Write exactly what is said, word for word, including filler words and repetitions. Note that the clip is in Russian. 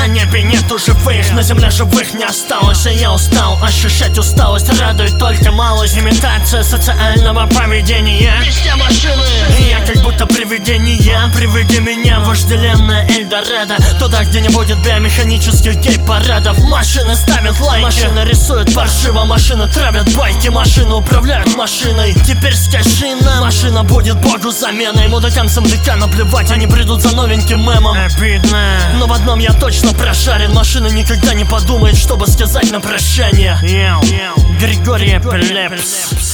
На небе нету живых, на земле живых не осталось. И я устал ощущать усталость, радует только малость. Имитация социального поведения. Везде машины, и я как будто привидение. Приведи меня в вожделенное Эльдорадо, туда, где не будет биомеханических гей-парадов. Машины ставят лайки, машины рисуют паршиво, машины травят байки, машины управляют машиной. Теперь скажи нам, машина будет богу заменой. Мудакам с МДК наплевать, они придут за новеньким мемом. Обидно, но в одном я точно прошарен: машина никогда не подумает, чтобы сказать на прощание. Григорий Эпилепс.